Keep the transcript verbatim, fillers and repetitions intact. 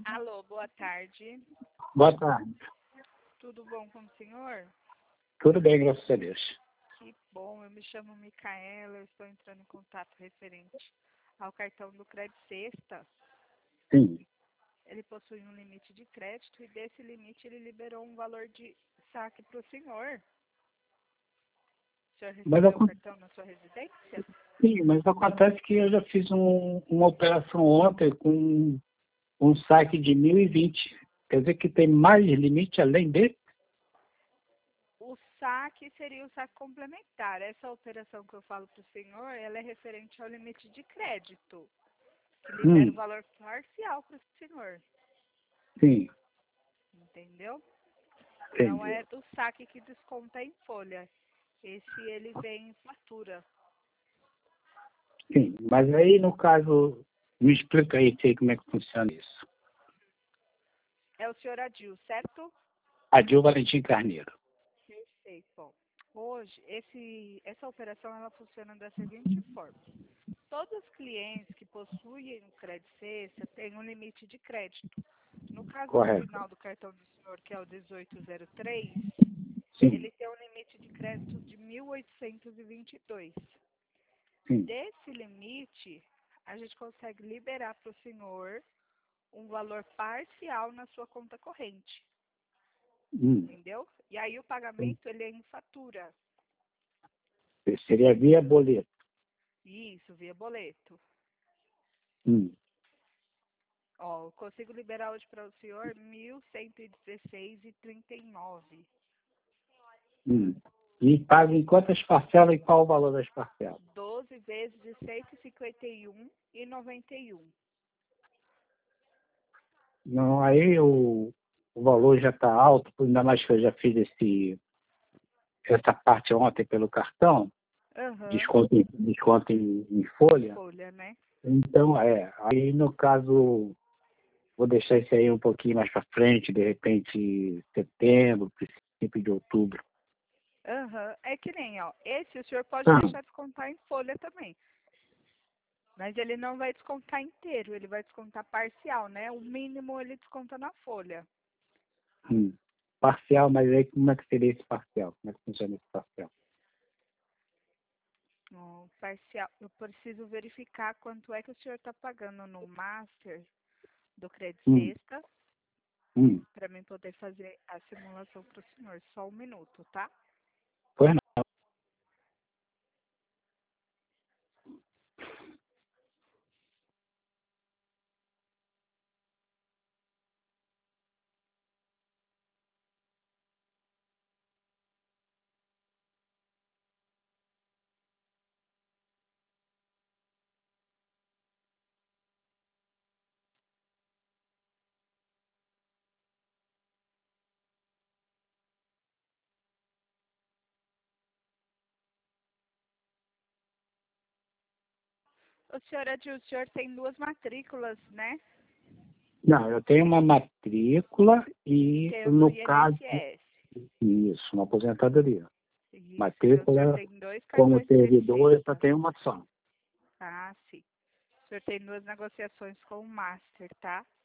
Alô, boa tarde. Boa tarde. Tudo bom com o senhor? Tudo bem, graças a Deus. Que bom, eu me chamo Micaela, eu estou entrando em contato referente ao cartão do Crédito Sexta. Sim. Ele possui um limite de crédito e desse limite ele liberou um valor de saque para o senhor. O senhor Mas recebeu o acon- cartão na sua residência? Sim, mas acontece que eu já fiz um- uma operação ontem com um saque de mil e vinte. Quer dizer que tem mais limite além dele? O saque seria o saque complementar. Essa operação que eu falo para o senhor, ela é referente ao limite de crédito, que libera o Hum, valor parcial para o senhor, sim, entendeu? Não entendi. é do saque que desconta em folha. Esse ele vem em fatura. Sim, mas aí no caso, me explica aí sei como é que funciona isso. É o senhor Adil, certo? Adil Valentim Carneiro. Perfeito. Bom, hoje, esse, essa operação ela funciona da seguinte forma. Todos os clientes que possuem o Crédito Sexta têm um limite de crédito. No caso do Correto. final do cartão do senhor, que é o dezoito zero três, Sim, ele tem um limite de crédito de mil oitocentos e vinte e dois. sim. Desse limite, a gente consegue liberar para o senhor um valor parcial na sua conta corrente, Hum. entendeu? E aí o pagamento ele é em fatura. Seria via boleto. Isso, via boleto. Hum. Ó, eu consigo liberar hoje para o senhor mil cento e dezesseis e trinta e nove. Hum. E paga em quantas parcelas e qual o valor das parcelas? doze vezes de cento e cinquenta e um e noventa e um. Não, aí o, o valor já está alto, ainda mais que eu já fiz esse, essa parte ontem pelo cartão, Aham. desconto, em- desconto em, em Em folha. folha, né? Então, é, aí no caso, vou deixar isso aí um pouquinho mais para frente, de repente setembro, princípio de outubro. Aham. É que nem, ó, esse o senhor pode Ah, deixar descontar em folha também. Mas ele não vai descontar inteiro, ele vai descontar parcial, né? O mínimo ele desconta na folha. hum. Parcial, mas aí como é que seria esse parcial? Como é que funciona esse parcial? Ó, parcial, eu preciso verificar quanto é que o senhor está pagando no Master do Crédito Hum, Sexta, hum. para mim poder fazer a simulação para o senhor. Só um minuto, tá? Pois não. O senhor, Adil, o senhor tem duas matrículas, né? Não, eu tenho uma matrícula e, Tem o do no caso, I N S S. isso, uma aposentadoria. Isso, então o senhor Matrícula, tem dois como cartões teve Crédito dois, só Sexta. tem uma só. Ah, sim. O senhor tem duas negociações com o Master, tá?